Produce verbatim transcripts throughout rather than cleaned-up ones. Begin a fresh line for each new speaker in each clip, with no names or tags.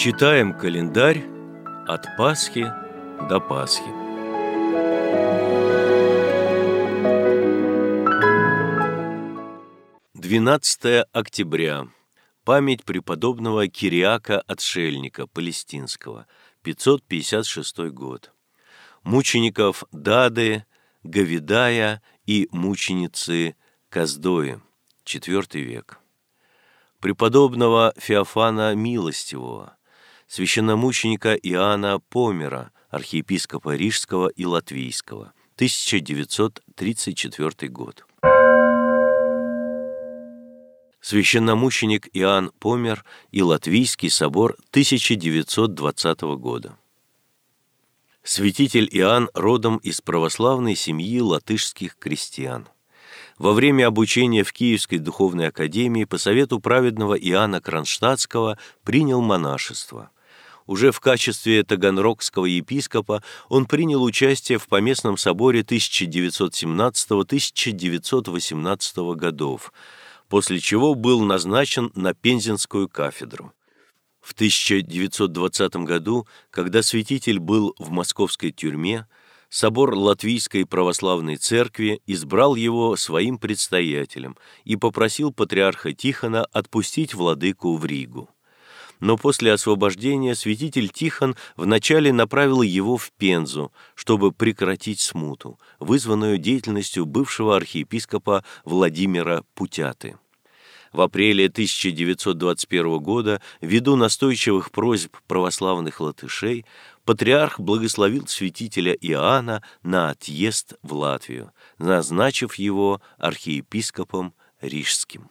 Читаем календарь от Пасхи до Пасхи. двенадцатое октября. Память преподобного Кириака Отшельника Палестинского, пятьсот пятьдесят шестой год. Мучеников Дады, Гавидая и мученицы Каздои, четвёртый век. Преподобного Феофана Милостивого, священномученика Иоанна Помера, архиепископа Рижского и Латвийского, тысяча девятьсот тридцать четвёртый год. Священномученик Иоанн Помер и Латвийский собор тысяча девятьсот двадцатого года. Святитель Иоанн родом из православной семьи латышских крестьян. Во время обучения в Киевской духовной академии по совету праведного Иоанна Кронштадтского принял монашество. Уже в качестве таганрогского епископа он принял участие в Поместном соборе тысяча девятьсот семнадцатого — тысяча девятьсот восемнадцатого годов, после чего был назначен на Пензенскую кафедру. В тысяча девятьсот двадцатом году, когда святитель был в московской тюрьме, собор Латвийской православной церкви избрал его своим предстоятелем и попросил патриарха Тихона отпустить владыку в Ригу. Но после освобождения святитель Тихон вначале направил его в Пензу, чтобы прекратить смуту, вызванную деятельностью бывшего архиепископа Владимира Путяты. В апреле тысяча девятьсот двадцать первого года, ввиду настойчивых просьб православных латышей, патриарх благословил святителя Иоанна на отъезд в Латвию, назначив его архиепископом Рижским.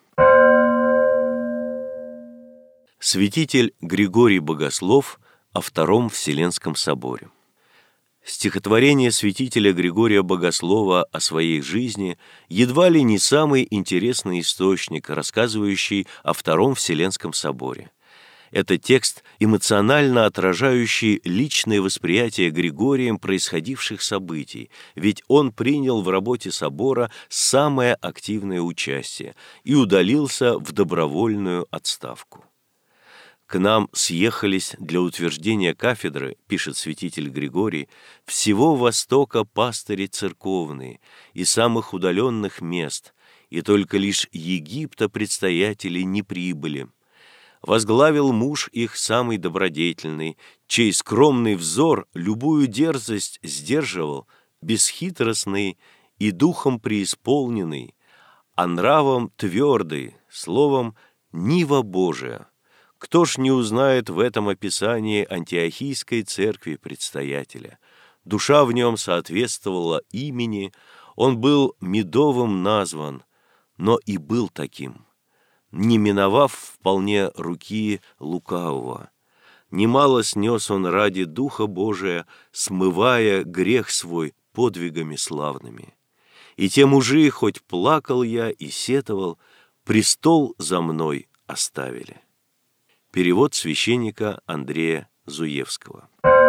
Святитель Григорий Богослов о Втором Вселенском соборе. Стихотворение святителя Григория Богослова о своей жизни едва ли не самый интересный источник, рассказывающий о Втором Вселенском соборе. Это текст, эмоционально отражающий личное восприятие Григорием происходивших событий, ведь он принял в работе собора самое активное участие и удалился в добровольную отставку. «К нам съехались для утверждения кафедры, — пишет святитель Григорий, — всего Востока пастыри церковные и самых удаленных мест, и только лишь Египта предстоятели не прибыли. Возглавил муж их самый добродетельный, чей скромный взор любую дерзость сдерживал, бесхитростный и духом преисполненный, а нравом твердый, словом нива Божия. Кто ж не узнает в этом описании антиохийской церкви предстоятеля? Душа в нем соответствовала имени, он был медовым назван, но и был таким, не миновав вполне руки лукавого. Немало снес он ради Духа Божия, смывая грех свой подвигами славными. И те мужи, хоть плакал я и сетовал, престол за мной оставили». Перевод священника Андрея Зуевского.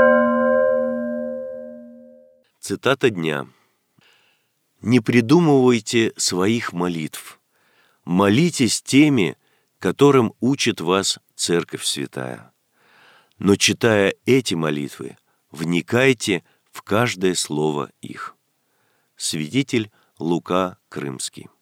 Цитата дня. «Не придумывайте своих молитв. Молитесь теми, которым учит вас Церковь Святая. Но, читая эти молитвы, вникайте в каждое слово их». Святитель Лука Крымский.